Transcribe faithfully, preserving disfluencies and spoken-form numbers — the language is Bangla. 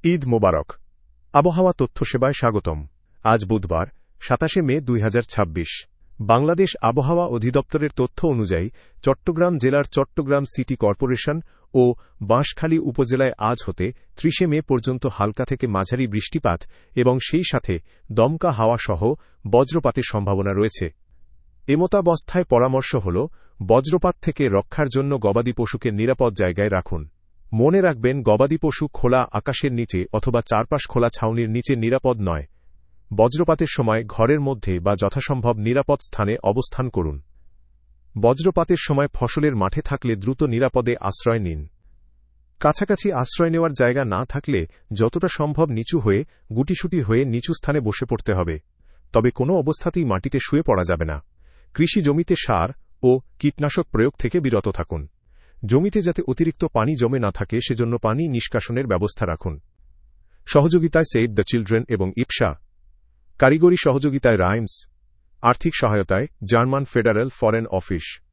ঈদ মোবারক। আবহাওয়া তথ্য সেবায় স্বাগতম। আজ বুধবার সাতাশে মে দুই হাজার ছাব্বিশ। বাংলাদেশ আবহাওয়া অধিদপ্তরের তথ্য অনুযায়ী চট্টগ্রাম জেলার চট্টগ্রাম সিটি কর্পোরেশন ও বাঁশখালী উপজেলায় আজ হতে ত্রিশে মে পর্যন্ত হালকা থেকে মাঝারি বৃষ্টিপাত এবং সেই সাথে দমকা হাওয়াসহ বজ্রপাতের সম্ভাবনা রয়েছে। এমতাবস্থায় পরামর্শ হল, বজ্রপাত থেকে রক্ষার জন্য গবাদি পশুকে নিরাপদ জায়গায় রাখুন। মনে রাখবেন, গবাদি পশু খোলা আকাশের নিচে অথবা চারপাশ খোলা ছাউনির নিচে নিরাপদ নয়। বজ্রপাতের সময় ঘরের মধ্যে বা যথাসম্ভব নিরাপদ স্থানে অবস্থান করুন। বজ্রপাতের সময় ফসলের মাঠে থাকলে দ্রুত নিরাপদে আশ্রয় নিন। কাছাকাছি আশ্রয় নেওয়ার জায়গা না থাকলে যতটা সম্ভব নিচু হয়ে গুটিসুটি হয়ে নিচু স্থানে বসে পড়তে হবে, তবে কোনো অবস্থাতেই মাটিতে শুয়ে পড়া যাবে না। কৃষি জমিতে সার ও কীটনাশক প্রয়োগ থেকে বিরত থাকুন। জমিতে যাতে অতিরিক্ত পানি জমে না থাকে সেজন্য পানি নিষ্কাশনের ব্যবস্থা রাখুন। সহযোগিতায় সেভ দ্য চিলড্রেন এবং ইপসা। কারিগরি সহযোগিতায় রাইমস। আর্থিক সহায়তায় জার্মান ফেডারেল ফরেন অফিস।